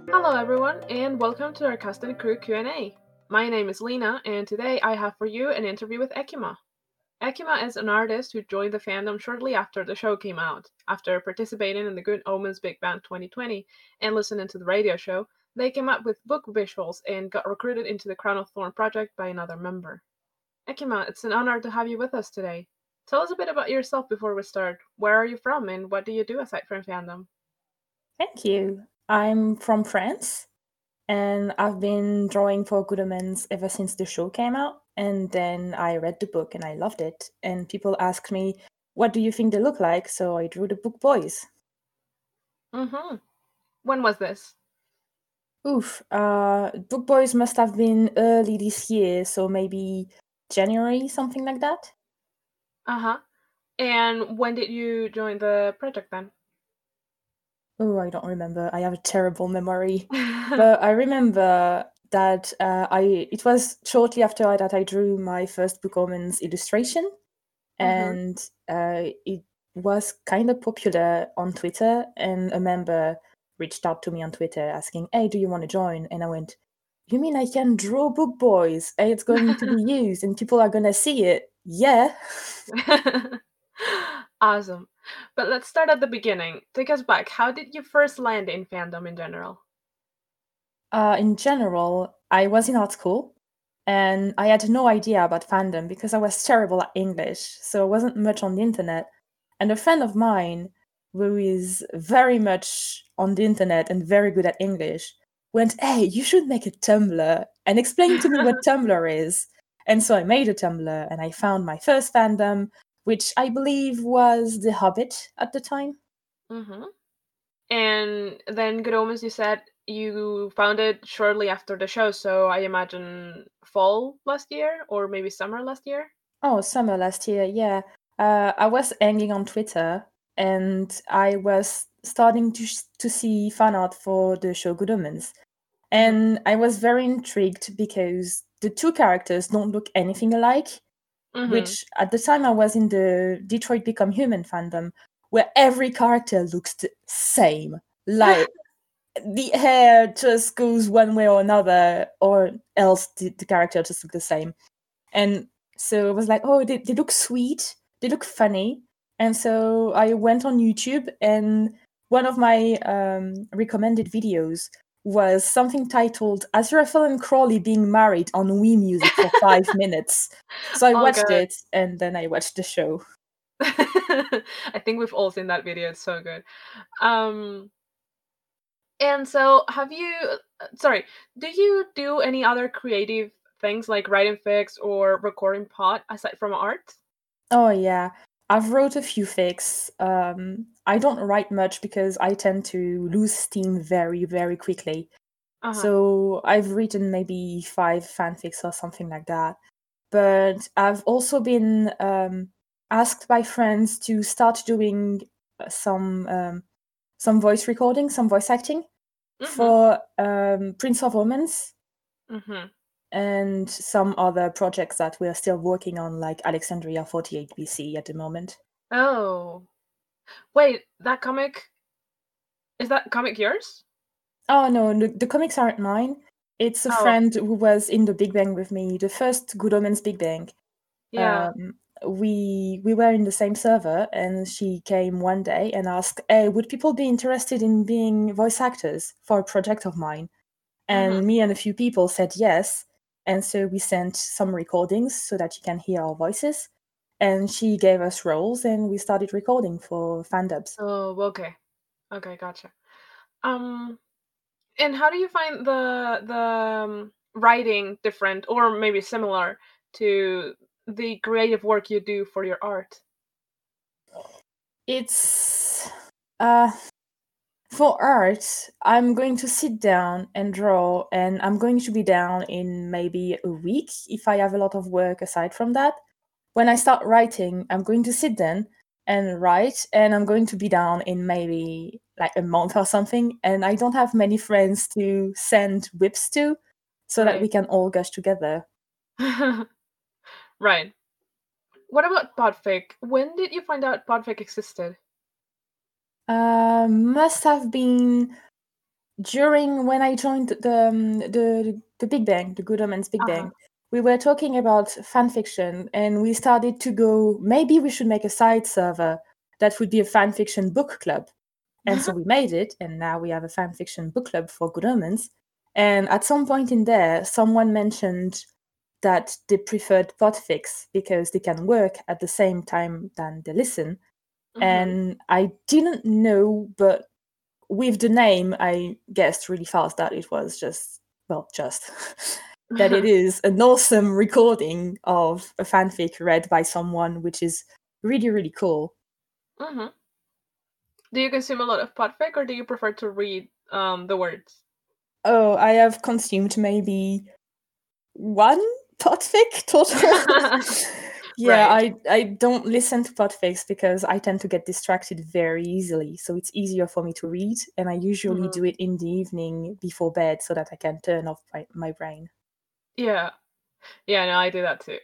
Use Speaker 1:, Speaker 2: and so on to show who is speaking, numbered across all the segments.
Speaker 1: Hello everyone and welcome to our Cast and Crew Q&A. My name is Lena and today I have for you an interview with Ekima. Ekima is an artist who joined the fandom shortly after the show came out. After participating in the Good Omens Big Band 2020 and listening to the radio show, they came up with book visuals and got recruited into the Crown of Thorn project by another member. Ekima, it's an honor to have you with us today. Tell us a bit about yourself before we start. Where are you from and what do you do aside from fandom?
Speaker 2: Thank you. I'm from France, and I've been drawing for Good Omens ever since the show came out. And then I read the book and I loved it. And people asked me, what do you think they look like? So I drew the Book Boys.
Speaker 1: Mm-hmm. When was this?
Speaker 2: Book Boys must have been early this year, so maybe January, something like that.
Speaker 1: Uh-huh. And when did you join the project then?
Speaker 2: Oh, I don't remember. I have a terrible memory. But I remember that it was shortly after that I drew my first Book Omens illustration, and it was kind of popular on Twitter. And a member reached out to me on Twitter asking, "Hey, do you want to join?" And I went, "You mean I can draw Book Boys? And it's going to be used, and people are gonna see it? Yeah."
Speaker 1: Awesome. But let's start at the beginning. Take us back. How did you first land in fandom in general?
Speaker 2: In general, I was in art school and I had no idea about fandom because I was terrible at English, so I wasn't much on the internet. And a friend of mine, who is very much on the internet and very good at English, went, "Hey, you should make a Tumblr and explain to me what Tumblr is." And so I made a Tumblr and I found my first fandom, which I believe was The Hobbit at the time.
Speaker 1: Mm-hmm. And then Good Omens, you said you found it shortly after the show, so I imagine fall last year or maybe summer last year?
Speaker 2: Oh, summer last year, yeah. I was hanging on Twitter and I was starting to see fan art for the show Good Omens. And I was very intrigued because the two characters don't look anything alike,
Speaker 1: Mm-hmm.
Speaker 2: which at the time I was in the Detroit Become Human fandom, where every character looks the same. Like, the hair just goes one way or another, or else the character just look the same. And so I was like, oh, they look sweet, they look funny. And so I went on YouTube, and one of my recommended videos was something titled Aziraphale and Crawley being married on Wii Music for 5 minutes. So I
Speaker 1: Oh,
Speaker 2: watched
Speaker 1: good.
Speaker 2: it, and then I watched the show.
Speaker 1: I think we've all seen that video. It's so good. Um, and so have you, sorry, do you do any other creative things like writing fics or recording pod aside from art?
Speaker 2: Oh, yeah. I've wrote a few fics. I don't write much because I tend to lose steam very, very quickly.
Speaker 1: Uh-huh.
Speaker 2: So I've written maybe 5 fanfics or something like that. But I've also been asked by friends to start doing some voice recording, some voice acting
Speaker 1: Mm-hmm.
Speaker 2: for Prince of Omens
Speaker 1: Mm-hmm.
Speaker 2: and some other projects that we're still working on, like Alexandria 48 BC at the moment.
Speaker 1: Oh. Wait, is that comic yours?
Speaker 2: Oh no, the comics aren't mine. It's a
Speaker 1: Oh,
Speaker 2: friend who was in the Big Bang with me, the first Good Omens Big Bang.
Speaker 1: yeah.
Speaker 2: We were in the same server, and she came one day and asked, "Hey, would people be interested in being voice actors for a project of mine?"
Speaker 1: Mm-hmm.
Speaker 2: And me and a few people said yes. And so we sent some recordings so that you can hear our voices. And she gave us roles, and we started recording for fandubs.
Speaker 1: Oh, okay. Okay, gotcha. Um, and how do you find the writing different or maybe similar to the creative work you do for your art?
Speaker 2: It's for art, I'm going to sit down and draw, and I'm going to be down in maybe a week if I have a lot of work aside from that. When I start writing, I'm going to sit down and write, and I'm going to be down in maybe like a month or something. And I don't have many friends to send whips to so that we
Speaker 1: Right.
Speaker 2: can all gush together.
Speaker 1: Right. What about Podfic? When did you find out Podfic existed?
Speaker 2: Must have been during when I joined the Big Bang, the Good Omens Big Bang, we were talking about fan fiction, and we started to go, maybe we should make a side server that would be a fan fiction book club. And so we made it, and now we have a fan fiction book club for Good Omens. And at some point in there, someone mentioned that they preferred podfics because they can work at the same time than they listen. And I didn't know, but with the name, I guessed really fast that it was that it is an awesome recording of a fanfic read by someone, which is really, really cool.
Speaker 1: Do you consume a lot of podfic, or do you prefer to read the words?
Speaker 2: Oh, I have consumed maybe one podfic total. Yeah,
Speaker 1: Right.
Speaker 2: I don't listen to podfics because I tend to get distracted very easily. So it's easier for me to read, and I usually do it in the evening before bed so that I can turn off my brain.
Speaker 1: Yeah. Yeah, no, I do that too.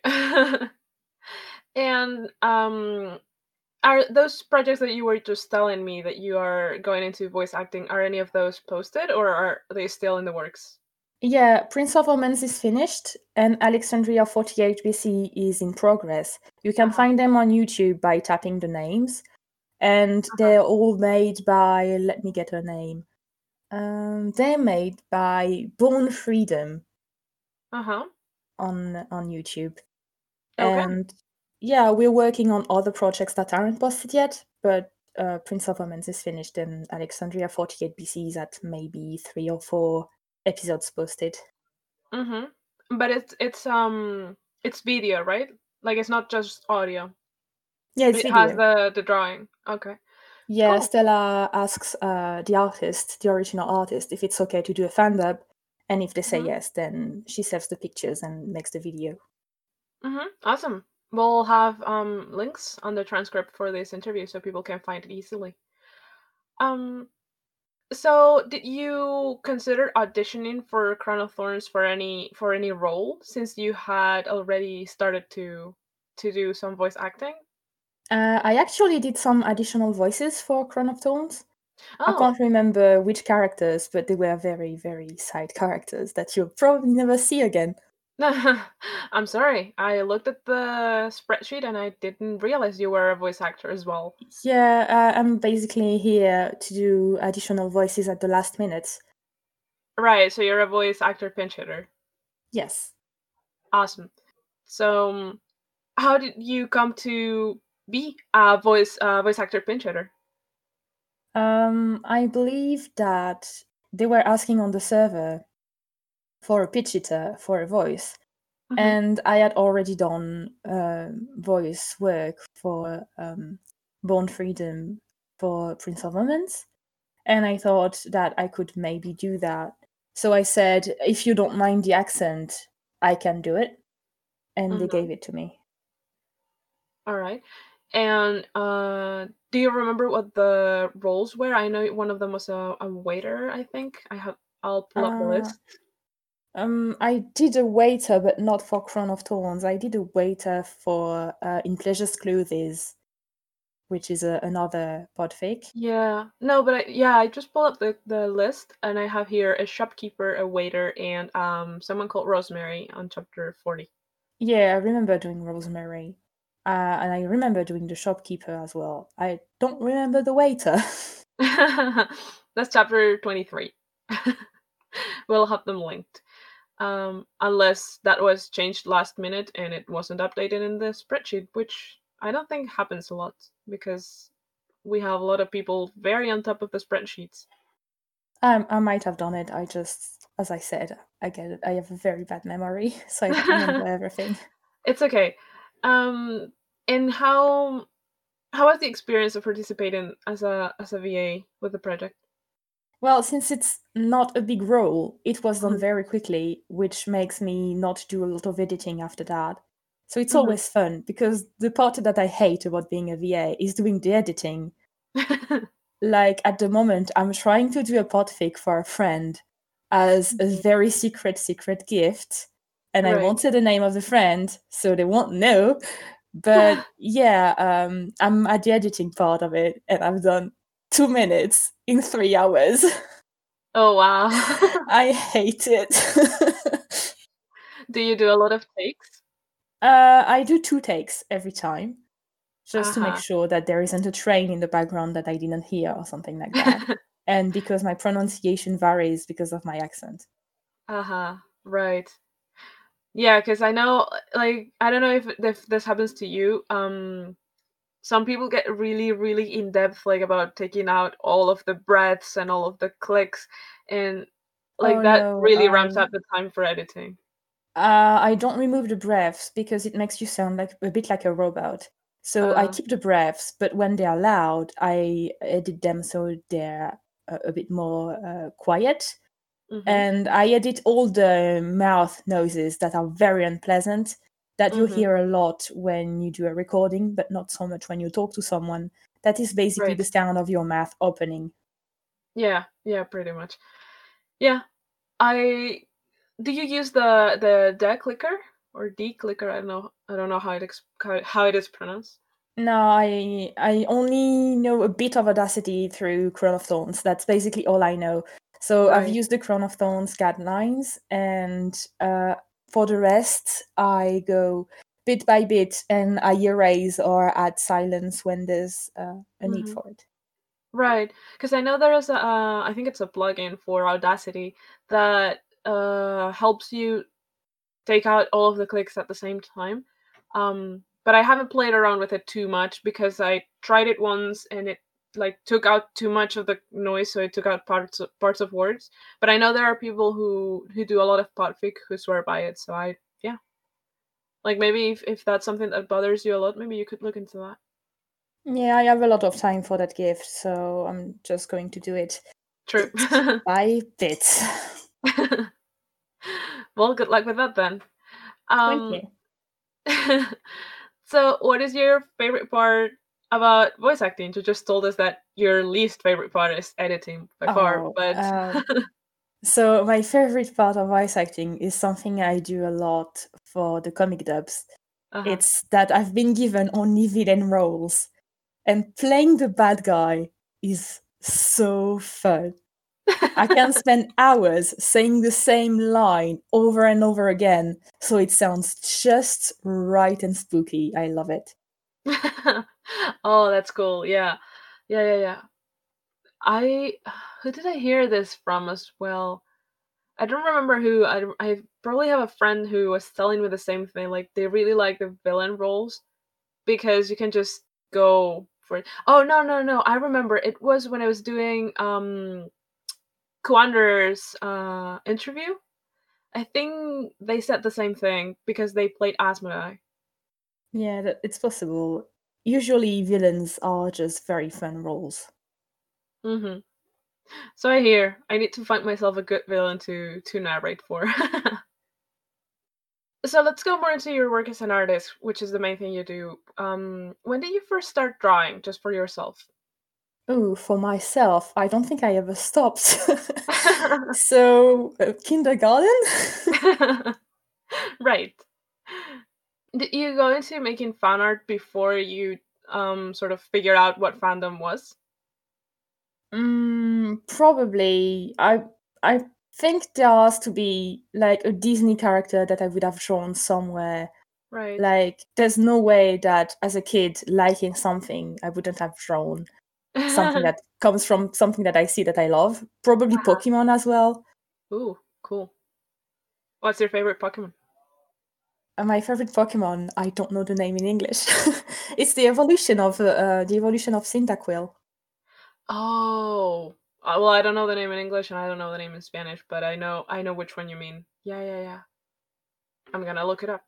Speaker 1: And are those projects that you were just telling me that you are going into voice acting, are any of those posted, or are they still in the works?
Speaker 2: Yeah, Prince of Omens is finished, and Alexandria 48 BC is in progress. You can find them on YouTube by tapping the names, and they're all made by, let me get her name. They're made by Born Freedom on YouTube.
Speaker 1: Okay.
Speaker 2: And yeah, we're working on other projects that aren't posted yet, but Prince of Omens is finished, and Alexandria 48 BC is at maybe 3 or 4 episodes posted.
Speaker 1: But it's video, right? Like, it's not just audio.
Speaker 2: Yeah, it's
Speaker 1: It
Speaker 2: video.
Speaker 1: has the drawing. Okay.
Speaker 2: Yeah,
Speaker 1: Cool.
Speaker 2: Stella asks the artist, the original artist, if it's okay to do a fan dub, and if they say yes, then she saves the pictures and makes the video.
Speaker 1: Awesome. We'll have links on the transcript for this interview so people can find it easily. So did you consider auditioning for Crown of Thorns for any role, since you had already started to do some voice acting?
Speaker 2: I actually did some additional voices for Crown of Thorns. I
Speaker 1: Oh,
Speaker 2: can't remember which characters, but they were very, very side characters that you'll probably never see again.
Speaker 1: I'm sorry. I looked at the spreadsheet and I didn't realize you were a voice actor as well.
Speaker 2: Yeah, I'm basically here to do additional voices at the last minute.
Speaker 1: Right, so you're a voice actor pinch hitter.
Speaker 2: Yes.
Speaker 1: Awesome. So, how did you come to be a voice actor pinch hitter?
Speaker 2: I believe that they were asking on the server for a pitch hitter for a voice. And I had already done voice work for Born Freedom for Prince of Omens. And I thought that I could maybe do that. So I said, if you don't mind the accent, I can do it. And they gave it to me.
Speaker 1: All right. And do you remember what the roles were? I know one of them was a waiter, I think. I'll pull up the list.
Speaker 2: I did a waiter, but not for Crown of Thorns. I did a waiter for In Pleasure's Clothes, which is another podfic.
Speaker 1: Yeah. No, but I just pulled up the list, and I have here a shopkeeper, a waiter, and someone called Rosemary on chapter 40.
Speaker 2: Yeah, I remember doing Rosemary. And I remember doing the shopkeeper as well. I don't remember the waiter.
Speaker 1: That's chapter 23. We'll have them linked. Unless that was changed last minute and it wasn't updated in the spreadsheet, which I don't think happens a lot because we have a lot of people very on top of the spreadsheets.
Speaker 2: I might have done it. I just, as I said, I get it. I have a very bad memory, so I don't remember everything.
Speaker 1: It's okay. And how was the experience of participating as a VA with the project?
Speaker 2: Well, since it's not a big role, it was done very quickly, which makes me not do a lot of editing after that. So it's always fun, because the part that I hate about being a VA is doing the editing. Like, at the moment, I'm trying to do a podfic for a friend as a very secret gift, and I won't say the name of the friend, so they won't know. But yeah, I'm at the editing part of it, and I've done 2 minutes in 3 hours.
Speaker 1: Oh wow.
Speaker 2: I hate it.
Speaker 1: Do you do a lot of takes?
Speaker 2: I do 2 takes every time, just to make
Speaker 1: Uh-huh.
Speaker 2: sure that there isn't a train in the background that I didn't hear or something like that. And because my pronunciation varies because of my accent.
Speaker 1: Uh-huh. Right. Yeah, because I know, like, I don't know if this happens to you. Some people get really, really in depth, like about taking out all of the breaths and all of the clicks, and like
Speaker 2: Oh
Speaker 1: that
Speaker 2: no,
Speaker 1: really ramps up the time for editing.
Speaker 2: I don't remove the breaths because it makes you sound like a bit like a robot. So I
Speaker 1: Uh,
Speaker 2: keep the breaths, but when they are loud, I edit them so they're a bit more quiet.
Speaker 1: mm-hmm,
Speaker 2: And I edit all the mouth noises that are very unpleasant, that you
Speaker 1: mm-hmm.
Speaker 2: hear a lot when you do a recording, but not so much when you talk to someone. That is basically
Speaker 1: Right.
Speaker 2: the sound of your mouth opening.
Speaker 1: Yeah, yeah, pretty much. Yeah. I Do you use the D clicker or D clicker? I don't know how it is pronounced.
Speaker 2: No, I only know a bit of Audacity through Crown of Thorns. That's basically all I know. So I've
Speaker 1: Right.
Speaker 2: used the Crown of Thorns guidelines, and for the rest, I go bit by bit and I erase or add silence when there's a need
Speaker 1: Mm-hmm.
Speaker 2: for it.
Speaker 1: Right, because I know there is I think it's a plugin for Audacity that helps you take out all of the clicks at the same time. But I haven't played around with it too much because I tried it once and it like took out too much of the noise, so it took out parts of words. But I know there are people who do a lot of podfic who swear by it. So yeah, like maybe if that's something that bothers you a lot, maybe you could look into that.
Speaker 2: Yeah, I have a lot of time for that gift, so I'm just going to do it
Speaker 1: True.
Speaker 2: bit by bit.
Speaker 1: Well, good luck with that then.
Speaker 2: Thank
Speaker 1: Um,
Speaker 2: you.
Speaker 1: so what is your favorite part about voice acting? You just told us that your least favorite part is editing by far,
Speaker 2: Oh,
Speaker 1: but
Speaker 2: so my favorite part of voice acting is something I do a lot for the comic dubs.
Speaker 1: uh-huh.
Speaker 2: It's that I've been given only villain roles, and playing the bad guy is so fun. I can spend hours saying the same line over and over again, so it sounds just right and spooky. I love it.
Speaker 1: Oh, that's cool. Yeah. Yeah, yeah, yeah. I Who did I hear this from as well? I don't remember who. I probably have a friend who was telling me the same thing. Like they really like the villain roles because you can just go for it. Oh no, no, no. I remember it was when I was doing Kuander's interview. I think they said the same thing because they played Asmodai.
Speaker 2: Yeah, it's possible. Usually, villains are just very fun roles.
Speaker 1: Hmm. So I hear I need to find myself a good villain to narrate for. So let's go more into your work as an artist, which is the main thing you do. When did you first start drawing, just for yourself?
Speaker 2: Oh, for myself, I don't think I ever stopped. So, kindergarten?
Speaker 1: Right. Did you go into making fan art before you sort of figured out what fandom was?
Speaker 2: Probably. I think there has to be like a Disney character that I would have drawn somewhere.
Speaker 1: Right.
Speaker 2: Like, there's no way that as a kid liking something I wouldn't have drawn something that comes from something that I see that I love. Probably Pokemon as well.
Speaker 1: Ooh, cool. What's your favorite Pokemon?
Speaker 2: And my favorite Pokemon, I don't know the name in English. It's the evolution of Cyndaquil.
Speaker 1: Oh, well, I don't know the name in English and I don't know the name in Spanish, but I know which one you mean. Yeah, yeah, yeah. I'm gonna look it up.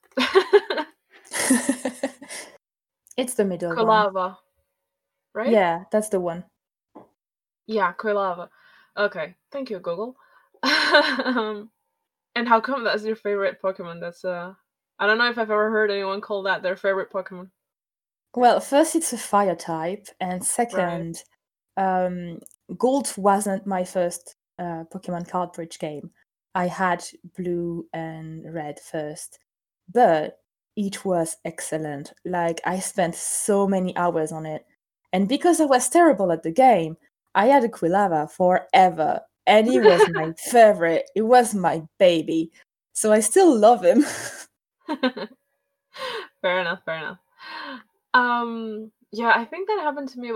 Speaker 2: It's the middle one.
Speaker 1: Quilava, right?
Speaker 2: Yeah, that's the one.
Speaker 1: Yeah, Quilava. Okay, thank you, Google. And how come that's your favorite Pokemon? That's I don't know if I've ever heard anyone call that their favorite Pokemon.
Speaker 2: Well, first it's a fire type, and
Speaker 1: Right.
Speaker 2: second, um, Gold wasn't my first Pokemon card bridge game. I had Blue and Red first, but it was excellent. Like, I spent so many hours on it. And because I was terrible at the game, I had a Quilava forever. and he was my favorite. He was my baby. So I still love him.
Speaker 1: Fair enough, fair enough. Yeah, I think that happened to me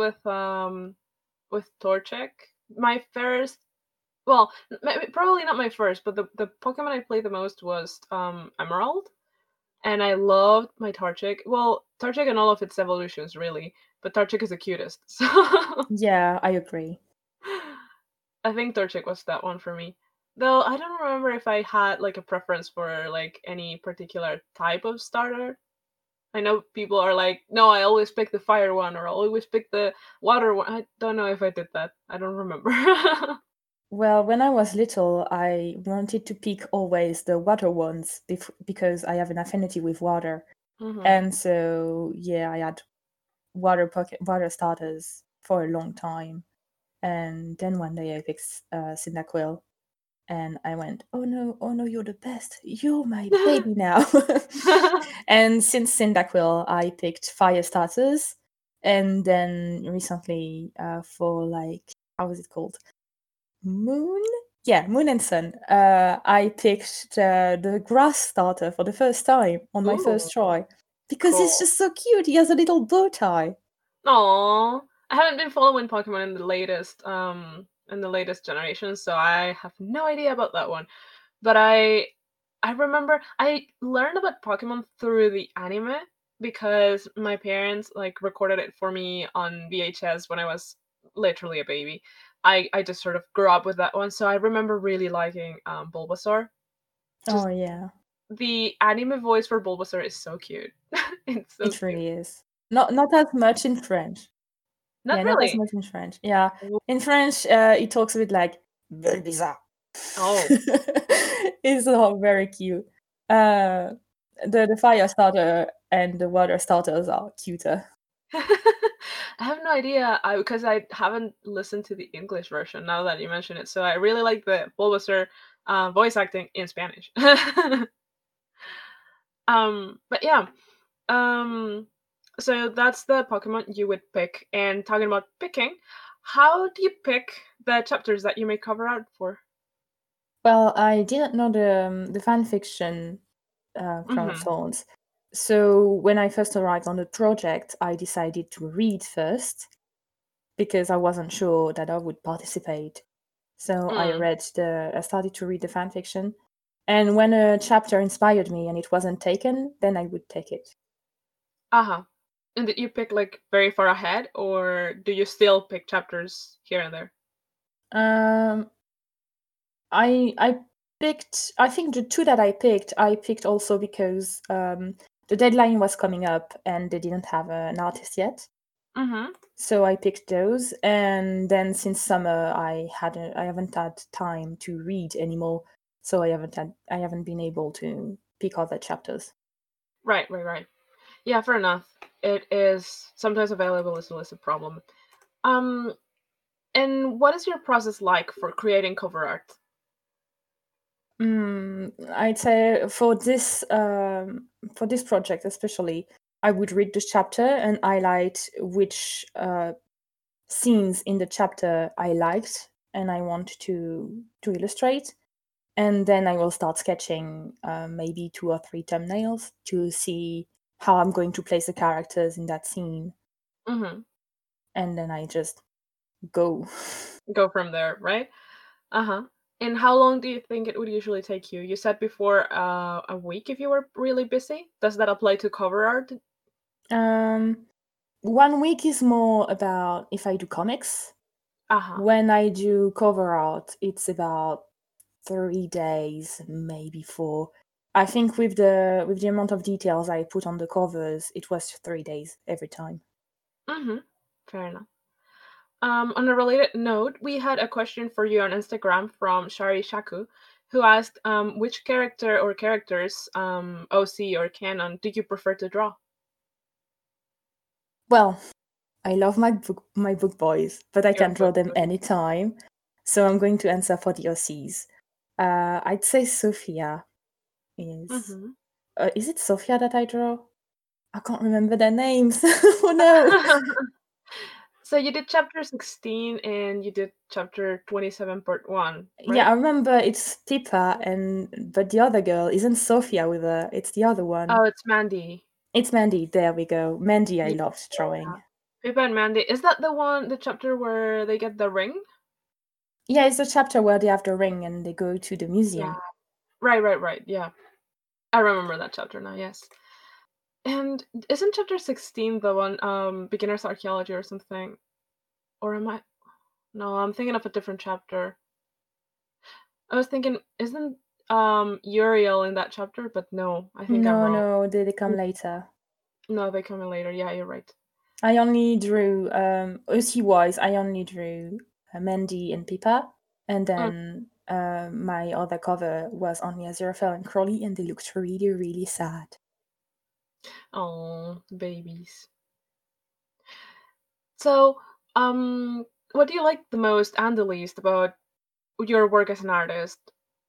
Speaker 1: with Torchic. My first, well, probably not my first, but the Pokemon I played the most was Emerald, and I loved my Torchic. Well, Torchic and all of its evolutions, really, but Torchic is the cutest. So
Speaker 2: Yeah, I agree.
Speaker 1: I think Torchic was that one for me. Though I don't remember if I had like a preference for like any particular type of starter. I know people are like, no, I always pick the fire one or I always pick the water one. I don't know if I did that. I don't remember.
Speaker 2: Well, when I was little, I wanted to pick always the water ones because I have an affinity with water.
Speaker 1: Mhm.
Speaker 2: And so, yeah, I had water starters for a long time. And then one day I picked Cyndaquil, and I went, oh no, you're the best. You're my baby now. And since Cyndaquil, I picked fire starters. And then recently, for like, how was it called? Moon? Yeah, Moon and Sun. I picked the grass starter for the first time on my first
Speaker 1: Ooh,
Speaker 2: try because
Speaker 1: cool.
Speaker 2: it's just so cute. He has a little bow tie.
Speaker 1: Aw, I haven't been following Pokemon in the latest generation, so I have no idea about that one. But I remember I learned about Pokemon through the anime because my parents like recorded it for me on VHS when I was literally a baby. I just sort of grew up with that one, so I remember really liking Bulbasaur. Just
Speaker 2: Oh yeah,
Speaker 1: the anime voice for Bulbasaur is so cute. It's so
Speaker 2: it
Speaker 1: cute.
Speaker 2: really is. Not as much in French.
Speaker 1: Not
Speaker 2: Yeah, not as
Speaker 1: really.
Speaker 2: much in French. Yeah,
Speaker 1: Oh.
Speaker 2: in French, it talks a bit like very bizarre.
Speaker 1: Oh.
Speaker 2: It's not very cute. Uh, the fire starter and the water starters are cuter.
Speaker 1: I have no idea because I haven't listened to the English version now that you mention it. So I really like the Bulbasaur voice acting in Spanish. But yeah, um, so that's the Pokemon you would pick. And talking about picking, how do you pick the chapters that you may cover art for?
Speaker 2: Well, I didn't know the fan fiction Crown of
Speaker 1: Mm-hmm.
Speaker 2: Thorns. So when I first arrived on the project, I decided to read first because I wasn't sure that I would participate. So
Speaker 1: Mm.
Speaker 2: I started to read the fan fiction, and when a chapter inspired me and it wasn't taken, then I would take it.
Speaker 1: Uh-huh. And did you pick like very far ahead, or do you still pick chapters here and there?
Speaker 2: Um, I picked. I think the two that I picked also because the deadline was coming up and they didn't have an artist yet.
Speaker 1: Mm-hmm.
Speaker 2: So I picked those, and then since summer I haven't had time to read anymore, so I haven't been able to pick other chapters.
Speaker 1: Right. Yeah, fair enough. It is sometimes available is a problem. Um, and what is your process like for creating cover art?
Speaker 2: I'd say for this project especially, I would read the chapter and highlight which scenes in the chapter I liked and I want to illustrate. And then I will start sketching maybe 2 or 3 thumbnails to see how I'm going to place the characters in that scene.
Speaker 1: Mm-hmm.
Speaker 2: And then I just go.
Speaker 1: Go from there, right? Uh-huh. And how long do you think it would usually take you? You said before a week if you were really busy. Does that apply to cover art?
Speaker 2: um, 1 week is more about if I do comics.
Speaker 1: Uh-huh.
Speaker 2: When I do cover art, it's about 3 days, maybe 4. I think with the amount of details I put on the covers, it was 3 days every time.
Speaker 1: Mm-hmm. Fair enough. On a related note, we had a question for you on Instagram from Shari Shaku, who asked, which character or characters, OC or canon, do you prefer to draw?
Speaker 2: Well, I love my book boys, but I
Speaker 1: Your
Speaker 2: can draw
Speaker 1: book.
Speaker 2: them anytime. So I'm going to answer for the OCs. I'd say Sophia is.
Speaker 1: Mm-hmm.
Speaker 2: Is it Sophia that I draw? I can't remember their names. Oh no!
Speaker 1: So you did chapter 16 and you did chapter 27 part 1,
Speaker 2: Yeah, I
Speaker 1: right?
Speaker 2: remember it's Pippa, but the other girl isn't Sophia with her. It's the other one.
Speaker 1: Oh, it's Mandy.
Speaker 2: It's Mandy. There we go. Mandy, I
Speaker 1: Yeah.
Speaker 2: loved drawing.
Speaker 1: Pippa and Mandy. Is that the chapter where they get the ring?
Speaker 2: Yeah, it's the chapter where they have the ring and they go to the museum.
Speaker 1: Yeah. Right. Yeah. I remember that chapter now, yes. And isn't chapter 16 the one, beginner's archaeology or something? Or am I? No, I'm thinking of a different chapter. I was thinking, isn't Uriel in that chapter? But no, I think I'm wrong.
Speaker 2: No, they come later.
Speaker 1: No, they come in later. Yeah, you're right.
Speaker 2: I only drew, OC-wise, I only drew Mandy and Pippa, and then my other cover was only Aziraphale and Crowley, and they looked really, really sad.
Speaker 1: Oh, babies. So, what do you like the most and the least about your work as an artist?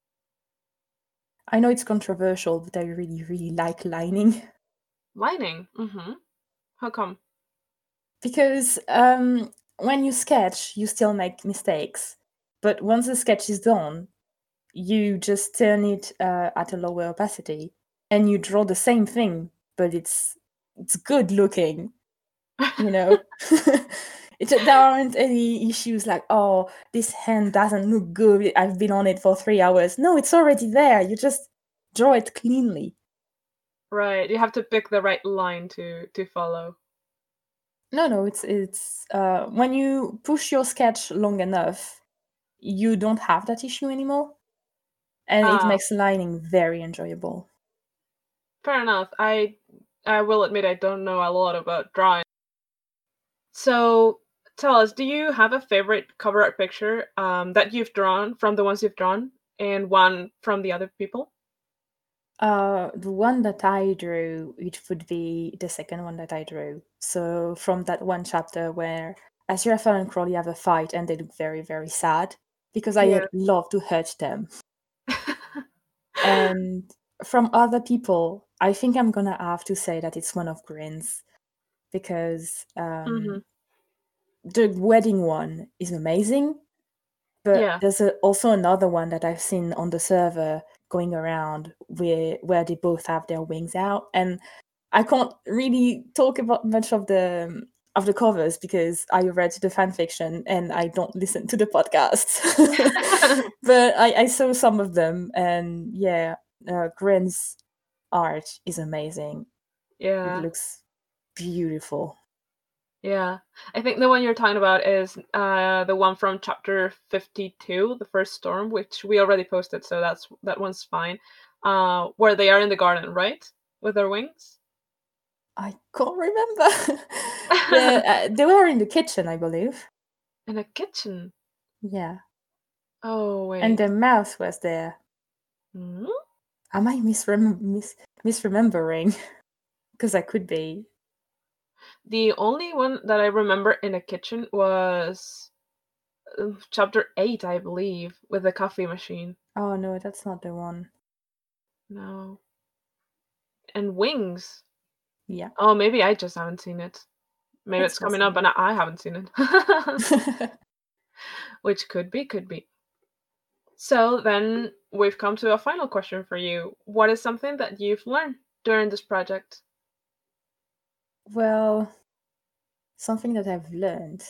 Speaker 2: I know it's controversial, but I really, really like lining.
Speaker 1: Lining. Mm-hmm. How come?
Speaker 2: Because when you sketch, you still make mistakes. But once the sketch is done, you just turn it at a lower opacity and you draw the same thing, but it's good looking, you know. There aren't any issues like, oh, this hand doesn't look good, I've been on it for 3 hours. No, it's already there. You just draw it cleanly.
Speaker 1: Right, you have to pick the right line to follow.
Speaker 2: No, it's when you push your sketch long enough, you don't have that issue anymore, and it makes lining very enjoyable.
Speaker 1: Fair enough. I will admit I don't know a lot about drawing. So tell us, do you have a favorite cover art picture that you've drawn from the ones you've drawn, and one from the other people?
Speaker 2: The one that I drew, it would be the second one that I drew. So from that one chapter where Aziraphale and Crowley have a fight and they look very, very sad, because I love to hurt them. And from other people, I think I'm gonna have to say that it's one of Grin's, because the wedding one is amazing, but there's also another one that I've seen on the server going around where they both have their wings out, and I can't really talk about much of the covers because I read the fan fiction and I don't listen to the podcasts. But I saw some of them, and Grin's art is amazing.
Speaker 1: Yeah.
Speaker 2: It looks beautiful.
Speaker 1: Yeah. I think the one you're talking about is the one from chapter 52, The First Storm, which we already posted, so that one's fine. Where they are in the garden, right? With their wings?
Speaker 2: I can't remember. They were in the kitchen, I believe.
Speaker 1: In a kitchen?
Speaker 2: Yeah.
Speaker 1: Oh, wait.
Speaker 2: And their mouth was there.
Speaker 1: Hmm?
Speaker 2: Am I misremembering? Because I could be.
Speaker 1: The only one that I remember in a kitchen was chapter 8, I believe, with the coffee machine.
Speaker 2: Oh no, that's not the one.
Speaker 1: No. And wings.
Speaker 2: Yeah.
Speaker 1: Oh, maybe I just haven't seen it. Maybe it's coming up and I haven't seen it. Which could be. So then we've come to a final question for you. What is something that you've learned during this project?
Speaker 2: Well, something that I've learned.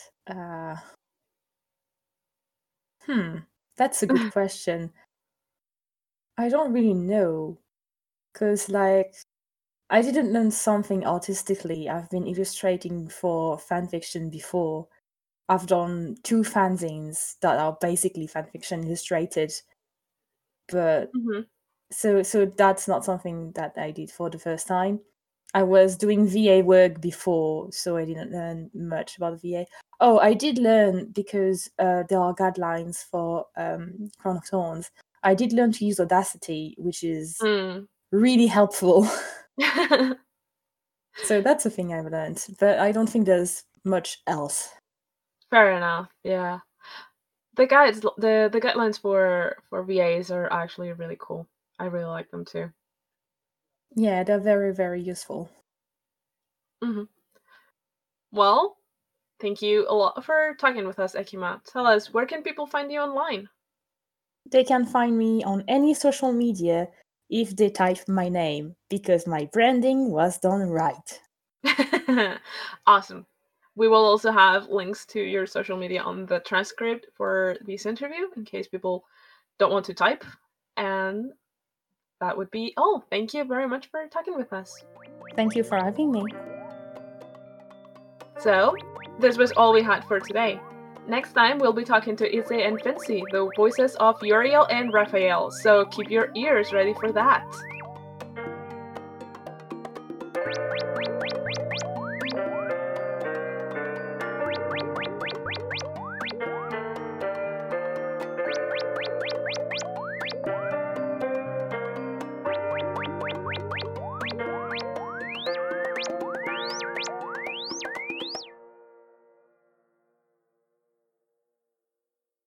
Speaker 2: That's a good question. I don't really know. Because, like, I didn't learn something artistically. I've been illustrating for fanfiction before. I've done 2 fanzines that are basically fanfiction illustrated. But so that's not something that I did for the first time. I was doing VA work before, so I didn't learn much about VA. Oh, I did learn because there are guidelines for Crown of Thorns. I did learn to use Audacity, which is really helpful. So that's a thing I've learned, but I don't think there's much else.
Speaker 1: Fair enough. Yeah, the guidelines for VAs are actually really cool. I really like them too.
Speaker 2: Yeah, they're very, very useful.
Speaker 1: Well, Thank you a lot for talking with us, Ekima. Tell us, where can people find you online?
Speaker 2: They can find me on any social media if they type my name, because my branding was done right.
Speaker 1: Awesome. We will also have links to your social media on the transcript for this interview in case people don't want to type. And that would be all. Thank you very much for talking with us.
Speaker 2: Thank you for having me.
Speaker 1: So, this was all we had for today. Next time, we'll be talking to Ise and Vinci, the voices of Uriel and Raphael, so keep your ears ready for that.